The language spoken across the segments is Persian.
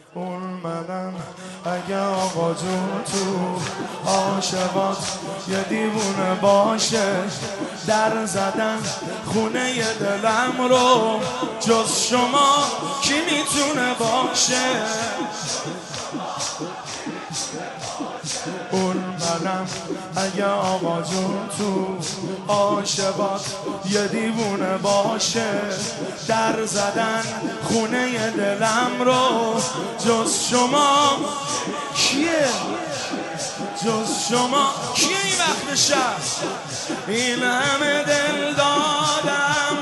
اون منم اگه آقا جون تو عاشقات یه دیوونه باشه، در زدن خونه ی دلم رو جز شما کی میتونه باشه؟ اون منم اگه آقا جون تو عاشقات یه دیوونه باشه، در زدن خونه ی دلم رو جز شما کیه؟ جز شما کیه این وقت شب؟ این همه دل دادم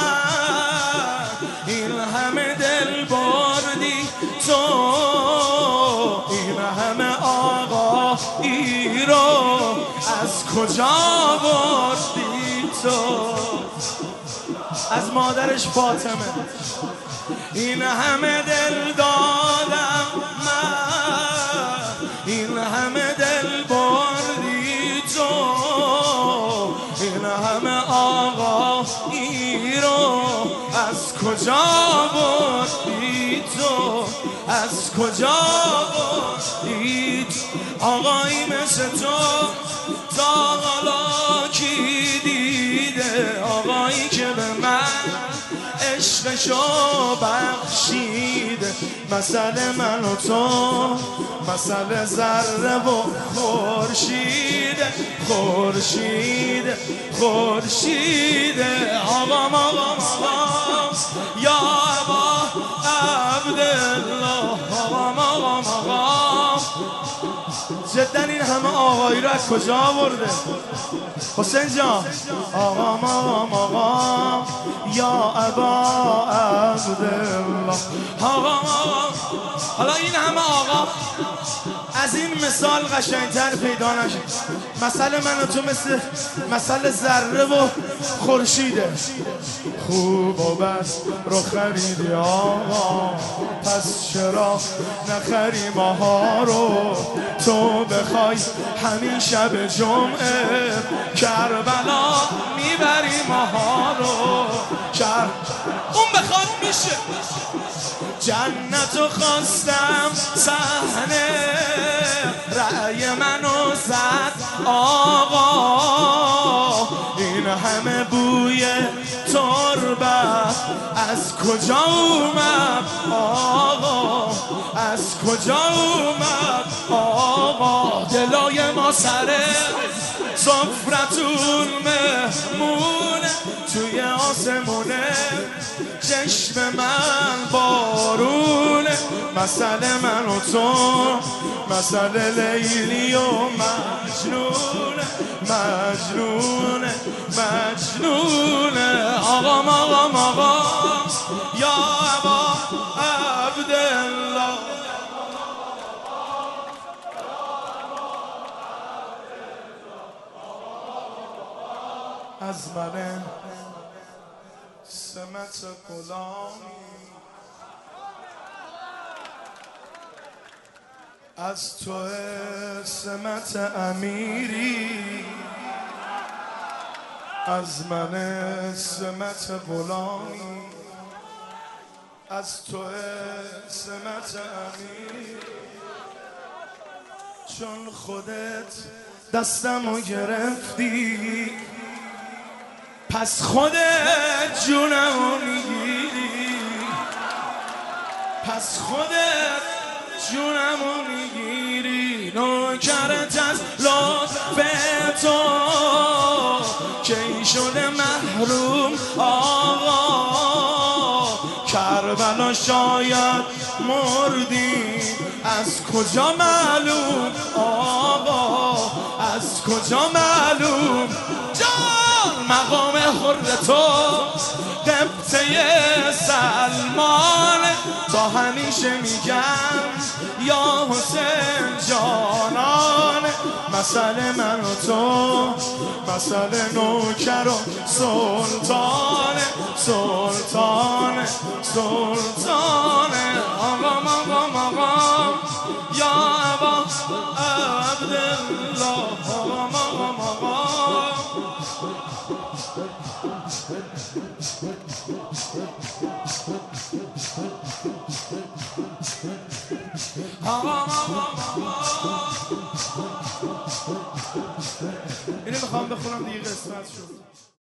من، این همه دل بردی تو، این همه آقایی رو از کجا بردی تو؟ از مادرش فاطمه. این همه دل دادم من، این همه دل بردی تو، این همه آقایی رو از کجا بردی تو؟ از کجا بردی تو؟ آقایی مثل تو تا حالا کی دیده؟ آقایی که به من عشقشو بخشیده. مثل من و تو، مثل ذره و خورشیده، خورشیده، خورشیده. آقام آقام آقام یا ابا عبدالله، آقام آقام آقام. جدا این همه آقایی رو از کجا آورده حسین جان؟ آقام آقام آقام یا ابا عبدالله، آقام آقام. حالا این همه آقا از این مثال قشنگتر پیدا نشد. مثل من و تو مثل ذره و خورشیده. خوب و بس رو خریدی آقا، پس چرا نخری ماها رو؟ تو بخوای همین شب جمعه کربلا میبری ماها رو. اون بخواد میشه. جنتو خواستم صحنه، رأی منو زد آقا. این همه بوی تربت از کجا اومد آقا؟ از کجا اومد آقا؟ دلای ما سره سفرتون مهمونه، توی آسمونه چشم من بارونه. مثل من و تو، مثل لیلی و مجنونه، مجنونه، مجنونه. آقام آقام آقام یا ابا عبدالله. از من سمت غلامی، از تو سمت امیری، از من سمت غلامی، از تو سمت امیری. چون خودت دستمو گرفتی، پس خودت جونمو میگیری، پس خودت جونمو میگیری. نوکرت از لطف تو کی شده محروم آقا؟ کربلا شاید مردی، از کجا معلوم آقا؟ از کجا معلوم؟ جان مقام حر تو قبطه سلمان، تا همیشه میگم یا حسین جانان. مثل من و تو، مثل نوکر و سلطان، سلطان، سلطان. آقام آقام آقام یا ابا عبدالله، آقام آقام آقام. اینو میخوام بخونم دیگه قسمت شد.